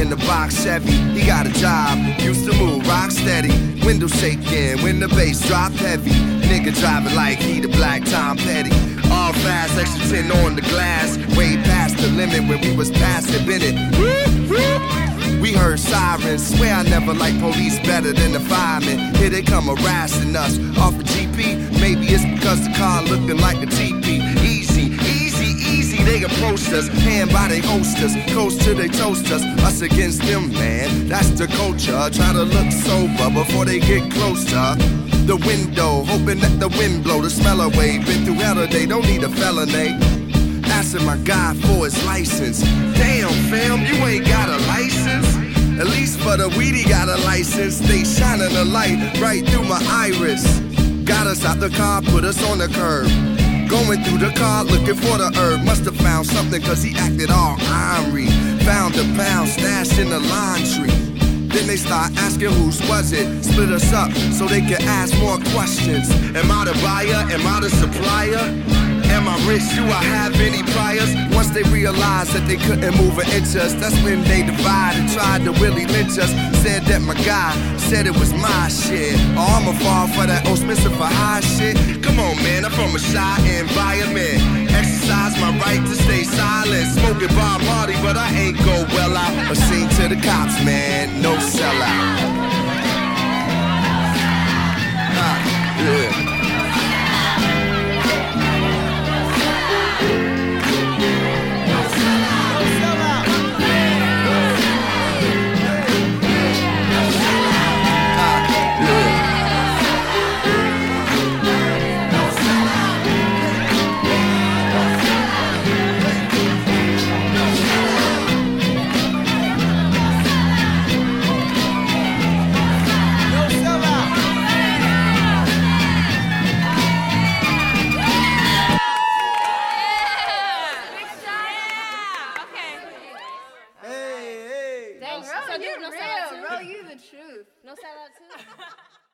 in the box Chevy. He got a job, used to move rock steady. Window shaking when the bass drop heavy. Nigga driving like he the black Tom Petty. All fast, extra 10 on the glass. Way past the limit when we was passing Bennett. We heard sirens, swear I never liked police better than the firemen. Here they come harassing us off a GP. Maybe it's because the car looking like a TP. Easy, easy, easy, they approached us. Hand by they hostess, coast till they toast us. Us against them, man, that's the culture. Try to look sober before they get closer. The window, hoping that the wind blow the smell away. Been through hell today, don't need a felony. Asking my guy for his license. Damn, fam, you ain't got a license. At least for the weed, he got a license. They shining a light right through my iris. Got us out the car, put us on the curb. Going through the car, looking for the herb. Must've found something, cause he acted all ornery. Found a pound stashed in the laundry. Then they start asking whose was it. Split us up so they can ask more questions. Am I the buyer? Am I the supplier? Am I rich? Do I have any priors? Once they realized that they couldn't move an inch us, that's when they divided and tried to Willie Lynch us. Said that my guy said it was my shit. Oh, I'ma fall for that old Smith for high shit. Come on, man, I'm from a shy environment. Exercise my right to stay silent. Smoking Bob Marley, but I ain't go well out. Or sing to the cops, man, no sellout. Yeah. Dang, bro, you real, bro, you the truth. No sellout too?